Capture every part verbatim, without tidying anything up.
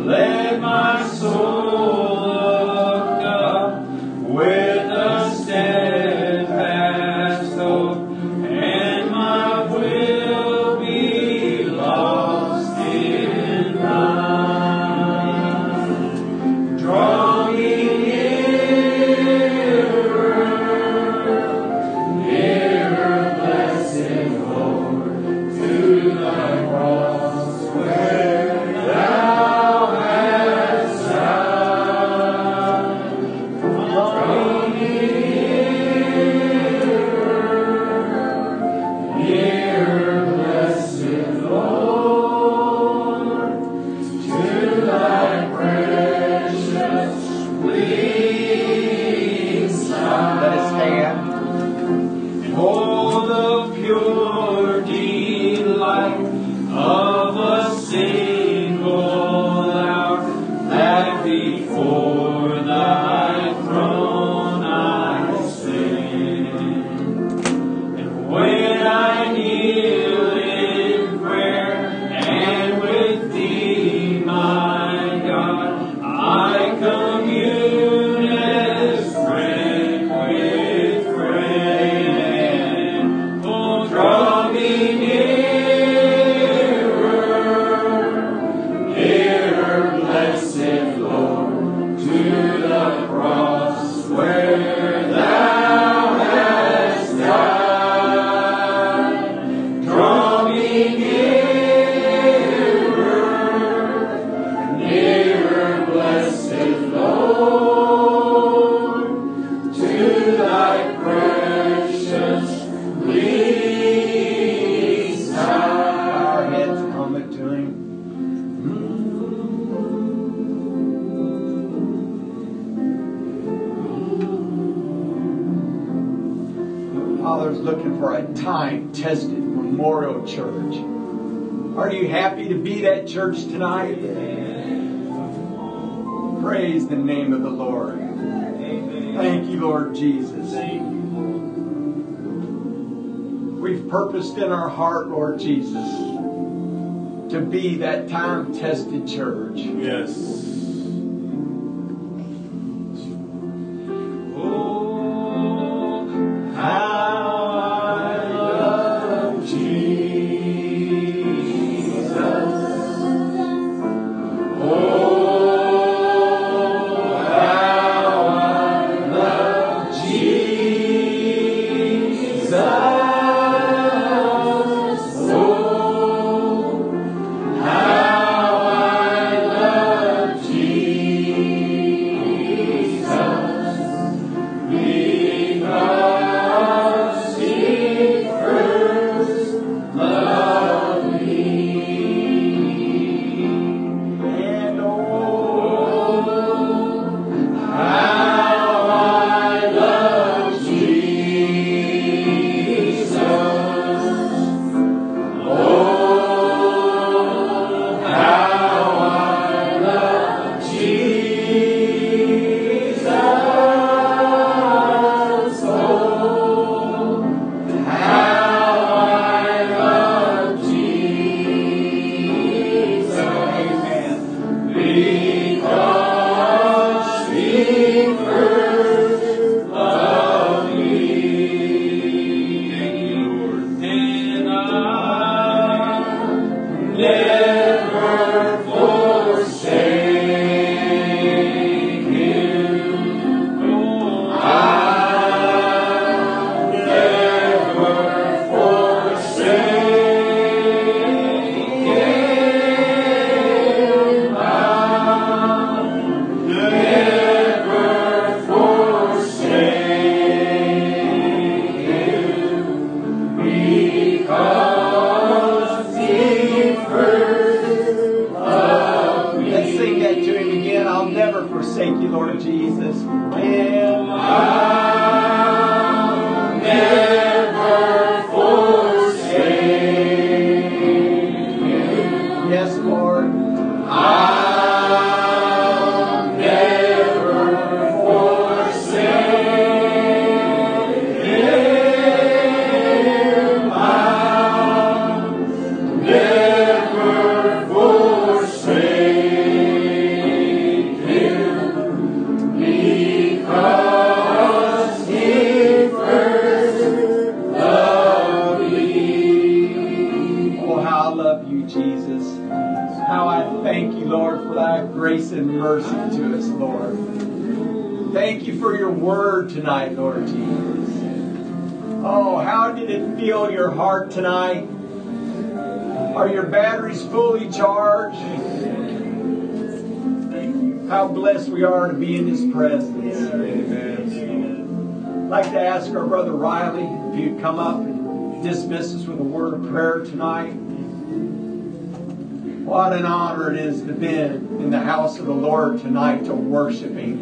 Let my soul look up with a steadfast hope, and my will be lost in thine. Draw me nearer, nearer, blessed Lord, to thy cross where thou hast died. Draw me nearer, nearer, blessed Lord, to thy precious bleeding side. Let us stand. Oh, the pure delight of a single hour, that before thy throne I stand. And when I kneel in prayer, and with thee, my God, I commune as friend with friend. Oh, draw me nearer, nearer, blessed Lord, to the cross where thou hast died. Draw me nearer, nearer, blessed Lord, to thy precious bleeding side. Our heads helmet to him. Father's looking for a time-tested memorial church. Are you happy to be that church tonight? Praise the name of the Lord. Thank you, Lord Jesus. We've purposed in our heart, Lord Jesus, to be that time-tested church. Yes. Oh, how I love Jesus. Oh, how I love Jesus. Oh, how I love Jesus, because He first loved me. And oh, how I love Jesus. Oh, how I love Jesus. Oh, how I love Jesus. Amen. Because He first loved me. Thank you, Lord. And I'll never forsake Him. Oh, I'll never forsake Him. I'll never forsake Him, because He first loved me. Let's sing that to him again. I'll never forsake you, Lord Jesus. And I'll never forsake Him. yes, Lord. I'll never forsake Him. I'll never forsake thy grace and mercy to us, Lord. Thank you for your word tonight, Lord Jesus. Oh, how did it fill your heart tonight? Are your batteries fully charged? How blessed we are to be in His presence. Amen. I'd like to ask our brother Riley if he'd come up and dismiss us with a word of prayer tonight. What an honor it is to be in the house of the Lord tonight to worship Him.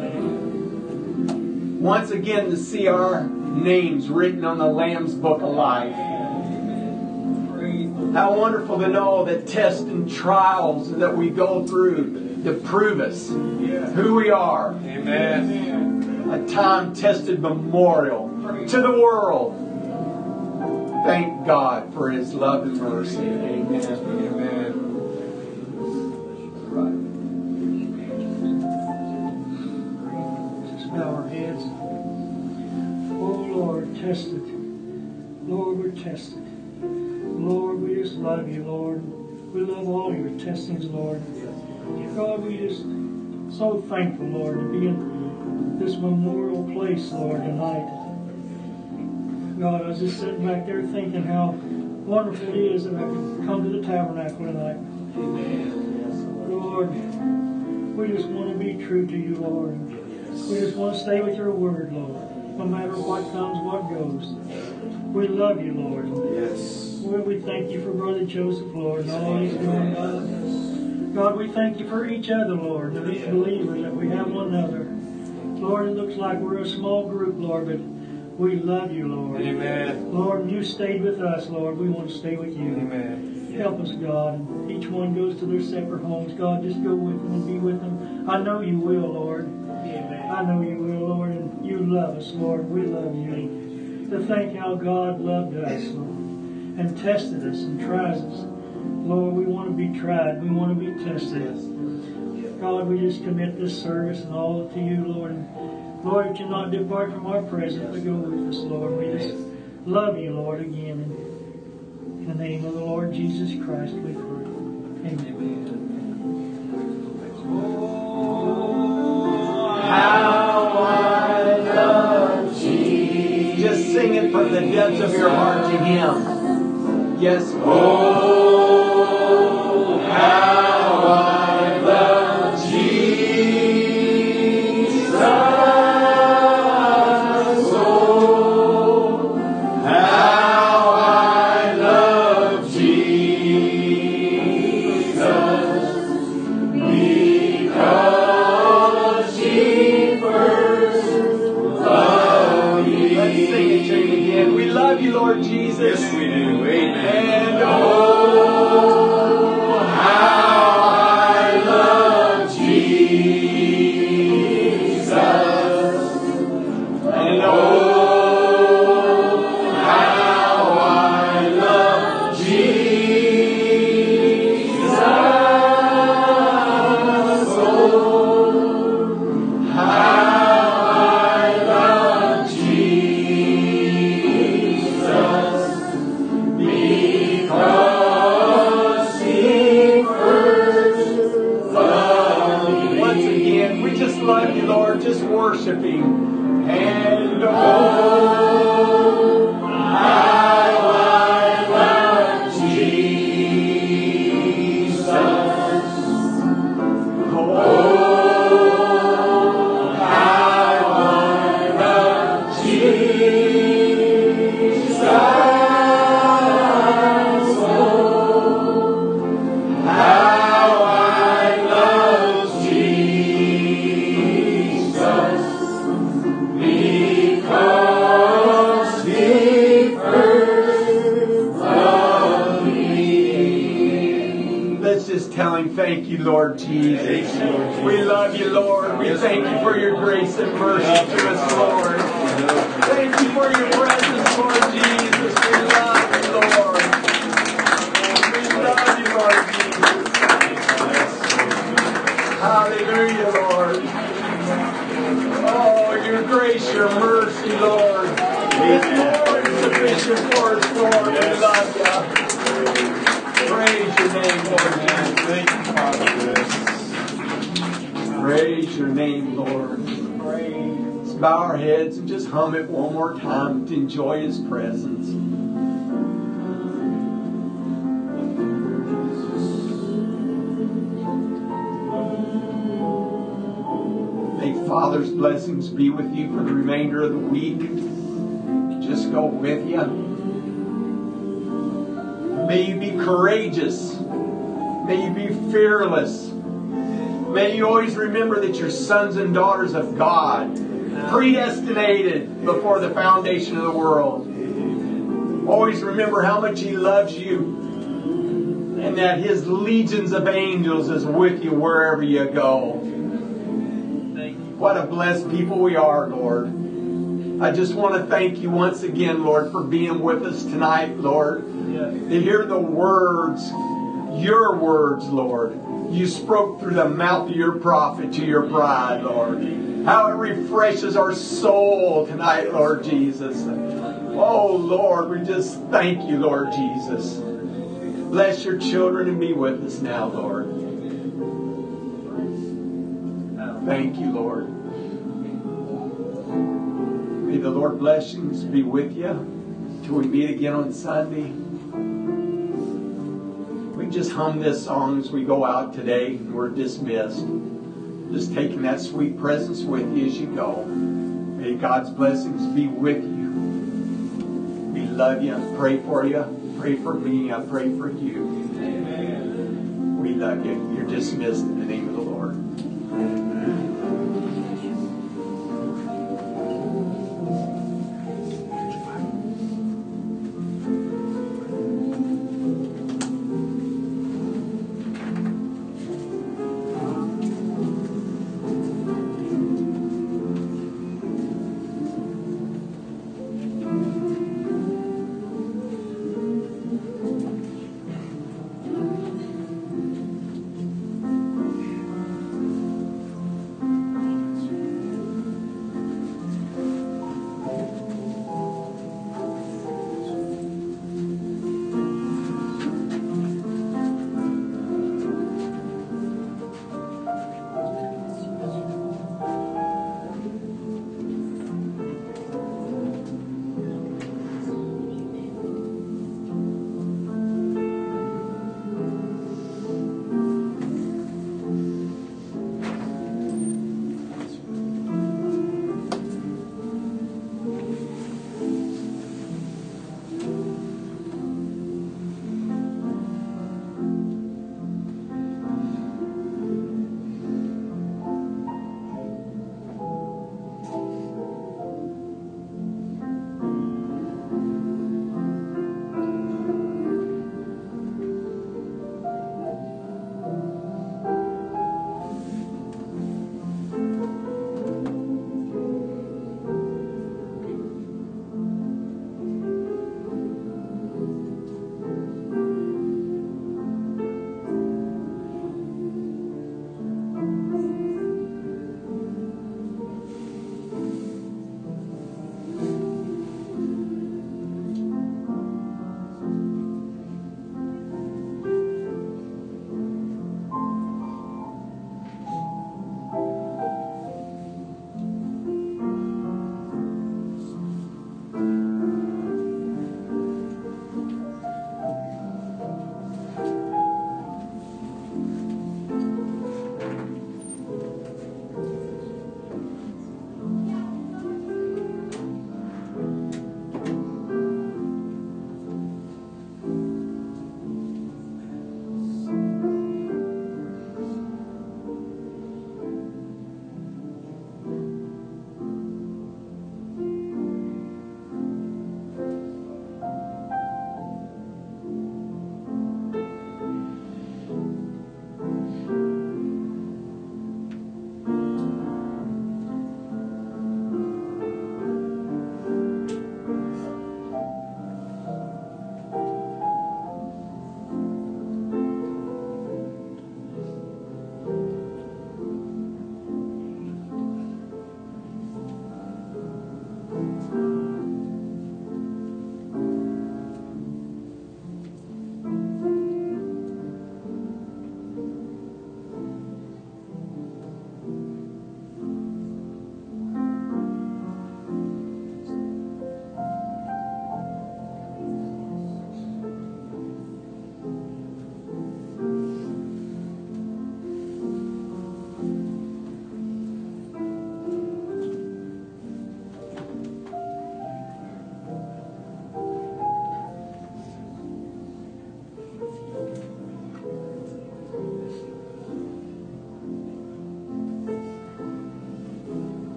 Once again to see our names written on the Lamb's Book of Life. How wonderful to know that tests and trials that we go through to prove us who we are. Amen. A time-tested memorial to the world. Thank God for His love and mercy. Amen. Amen. Let's bow our heads. Oh Lord, tested. Lord, we're tested. Lord, we just love you, Lord. We love all your testings, Lord. God, we just so thankful, Lord, to be in this memorial place, Lord, tonight. God, I was just sitting back there thinking how wonderful it is that I could come to the tabernacle tonight. Lord, we just want to be true to you, Lord. We just want to stay with your word, Lord, no matter what comes, what goes. We love you, Lord. Yes. Lord, we thank you for Brother Joseph, Lord, and all he's doing, God. God, we thank you for each other, Lord, and each believer that we have one another. Lord, it looks like we're a small group, Lord, but we love you, Lord. Amen. Lord, you stayed with us, Lord. We want to stay with you. Amen. Help us, God. And each one goes to their separate homes. God, just go with them and be with them. I know you will, Lord. Amen. I know you will, Lord, and you love us, Lord. We love you. To think how God loved us, Lord, and tested us and tries us. Lord, we want to be tried. We want to be tested. God, we just commit this service and all to you, Lord. And Lord, that you not depart from our presence, but go with us, Lord. We just love you, Lord, again. In the name of the Lord Jesus Christ, we pray. Amen. Oh, how I love Jesus. Just sing it from the depths of your heart to Him. Yes, oh, how I love Jesus. Oh, how I love Jesus. Because He first loved me. Let's sing it to Him again. We love you, Lord Jesus. Yes, we do. And oh, how I love Jesus. And oh, how I love Jesus. Oh, how I love Jesus. Because He first loved me. Once again, we just love you, Lord, just worshiping. And oh, how I love Jesus. Oh, how I love Jesus. Telling, thank you, Lord Jesus. We love you, Lord. We thank you for your grace and mercy to us, Lord. Thank you for your presence, Lord Jesus. We love you, Lord. We love you, Lord Jesus. Hallelujah, Lord. Oh, your grace, your mercy, Lord. It's more than sufficient for us, Lord. We love you. Praise your name, Lord Jesus. Thank you, Father, for this. your name, Lord. Let's bow our heads and just hum it one more time to enjoy His presence. May Father's blessings be with you for the remainder of the week. Just go with you. May you be courageous. May you be fearless. May you always remember that you're sons and daughters of God, predestinated before the foundation of the world. Always remember how much He loves you and that His legions of angels is with you wherever you go. What a blessed people we are, Lord. I just want to thank you once again, Lord, for being with us tonight, Lord. To hear the words, your words, Lord, you spoke through the mouth of your prophet to your bride, Lord. How it refreshes our soul tonight, Lord Jesus. Oh, Lord, we just thank you, Lord Jesus. Bless your children and be with us now, Lord. Thank you, Lord. May the Lord blessings be with you till we meet again on Sunday. We just hum this song as we go out today and we're dismissed. Just taking that sweet presence with you as you go. May God's blessings be with you. We love you. Pray for you. Pray for me. I pray for you. Amen. We love you. You're dismissed in the name of the Lord. Amen.